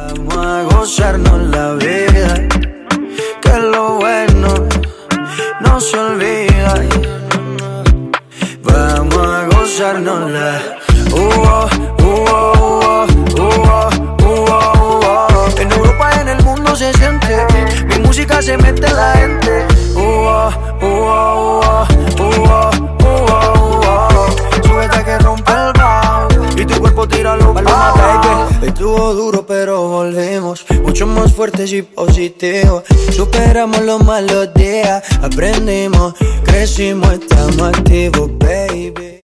Vamos a gozarnos la vida, que lo bueno no se olvida. Vamos a gozárnosla. En Europa, en el mundo se siente, mi música se mete en la gente. Súbete que rompe el bajo y tu cuerpo tira los palmas, baby. Estuvo duro pero volvimos, mucho más fuertes y positivos. Superamos los malos días, aprendimos, crecimos, estamos activos, baby.